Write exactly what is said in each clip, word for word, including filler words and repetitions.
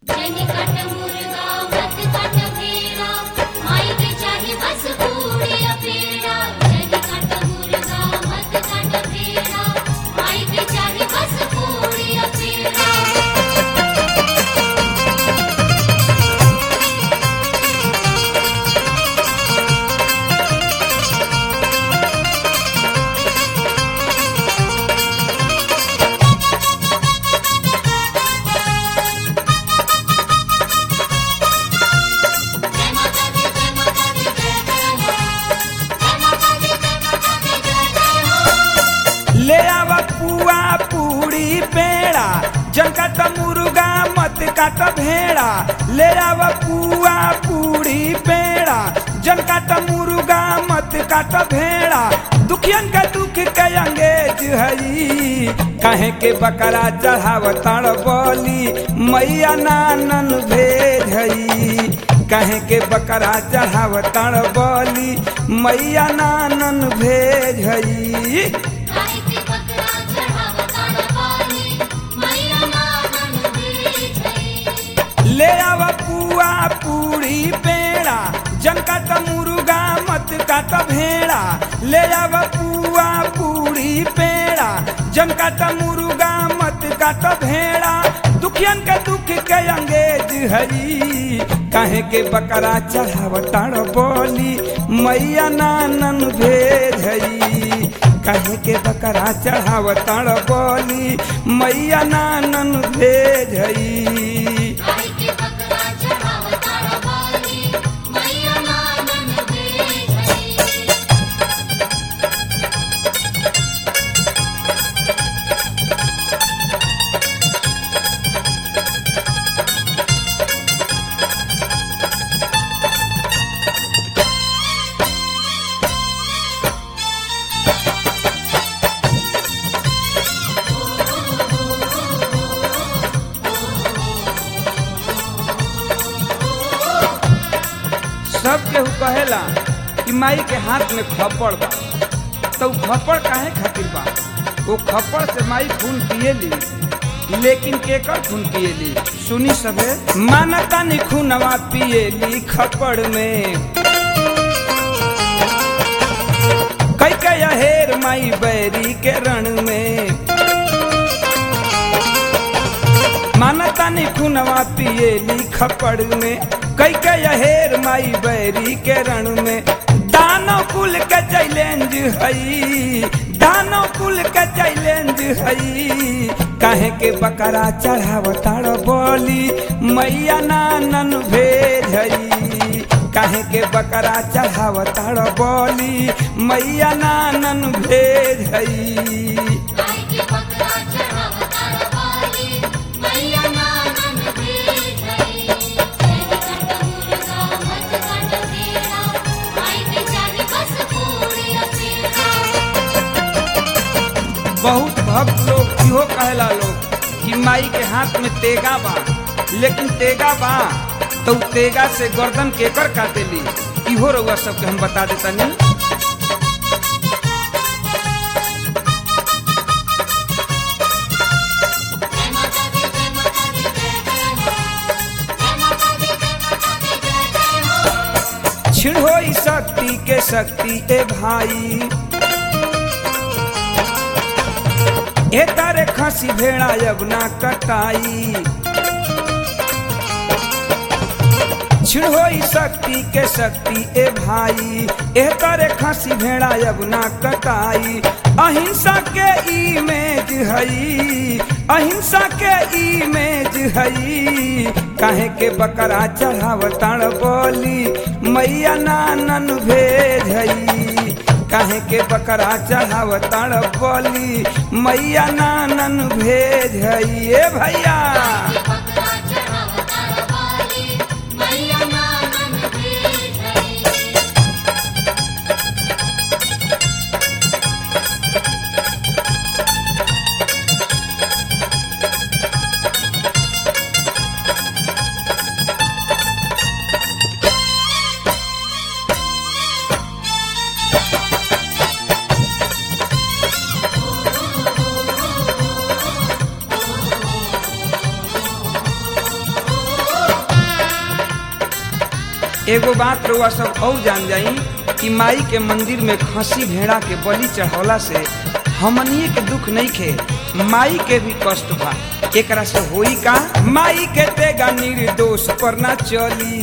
ले आवा पुआ पूड़ी पेड़ा जनका त मुर्गा मत काट भेड़ा। ले आवा पुआ पूड़ी पेड़ा जनका त मुर्गा मत काट भेड़ा। दुखियन का दुख के अंगेज हई काहे के बकरा चढ़ावताड़ बोली मैया नानन भेज हई। काहे के बकरा चढ़ावताड़ बोली मैया नानन भेज हई। ले आवा पुआ पूड़ी पेड़ा जनका त मुर्गा मत काट भेड़ा। ले आवा पुआ पूड़ी पेड़ा जनका त मुर्गा मत काट भेड़ा। दुखियन के दुख के अंगेज हई काहे के बकरा चढ़ावताड़ बोली मैया नानन भेज हई। काहे के बकरा चढ़ावताड़ बोली मैया नानन भेज हई। सब केहू कहेला कि माई के हाथ में खप्पड़ बा, तो खप्पड़ काहे खातिर बा? वो खप्पड़ से माई खून पिएली, लेकिन केकर खून पिएली सुनी सबे। मानता नी खूनवा पिएली खप्पड़ में कई कई अहेर माई बैरी के रण में। मानता नी खूनवा पिएली खप्पड़ में कई कई अहेर माई बैरी के रण में। दानव कुल के चैलेंज हई, दानव कुल के चैलेंज हई काहे के बकरा चढ़ावताड़ बोली मैया नानन भेज हई। काहे के बकरा चढ़ावताड़ बोली मैया नानन भेज हई। बहुत भक्त लोग इहो कहला लोग कि माई के हाथ में तेगा बा, लेकिन तेगा बा तो तेगा से गर्दन केकर काटेली इहो रउआ सबके हम बता देतानी। छिड़ होई शक्ति के शक्ति ए भाई ए तारे खांसी भेड़ा अब ना कटाई। छिड़ होई शक्ति के शक्ति ए भाई ए तारे खांसी भेड़ा अब ना कटाई। अहिंसा के इमेज हई, अहिंसा के इमेज हई काहे के बकरा चढ़ावताड़ बोली मैया नानन भेज हई। काहे के बकरा चढ़ावताड़ बोली मैया नानन भेज हई। ए भैया एगो बात रउआ सब और जान जाई कि माई के मंदिर में खसी भेड़ा के बलि चढ़ौला से हमनिए के दुख नहीं खे, माई के भी कष्ट बा। एकरा से होई का? माई के तेगा निर्दोष पर ना चली,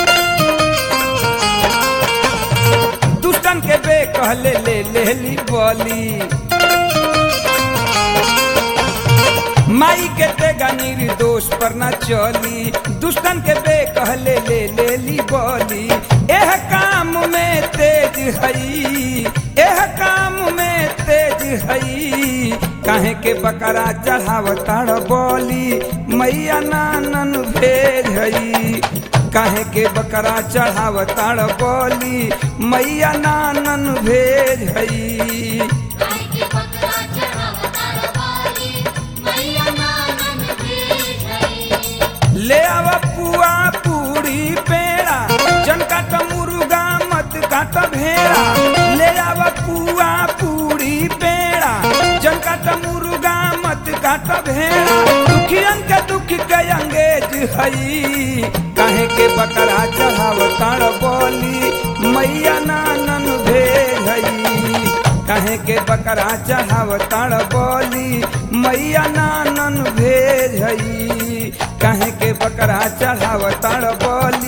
दुष्टन के बे कहले ले ले ली बोली। माई के तेगा निर्दोष पर ना चली, दुष्टन के बे कहले ले ले ली बोली। एह काम में तेज हई, एह काम में तेज हई, काहे के बकरा चढ़ावताड़ बोली, मैया नानन भेज हई। काहे के बकरा चढ़ावताड़ बोली, मैया नानन भेज हई। ले आवा पुआ पूरी पेड़ा, जन काट मुर्गा मत काट भेड़ा। ले आवा पुआ पूरी पेड़ा, जन काट मुर्गा मत काट भेड़ा। दुखियन के दुख के अंगेज हई, काहे के बकरा चढ़ावताड़ बोली, मैया नानन भेज हई। काहे के बकरा चढ़ावताड़ बोली, मैया नानन भेज हई। काहे के बकरा चढ़ावताड़ बोली।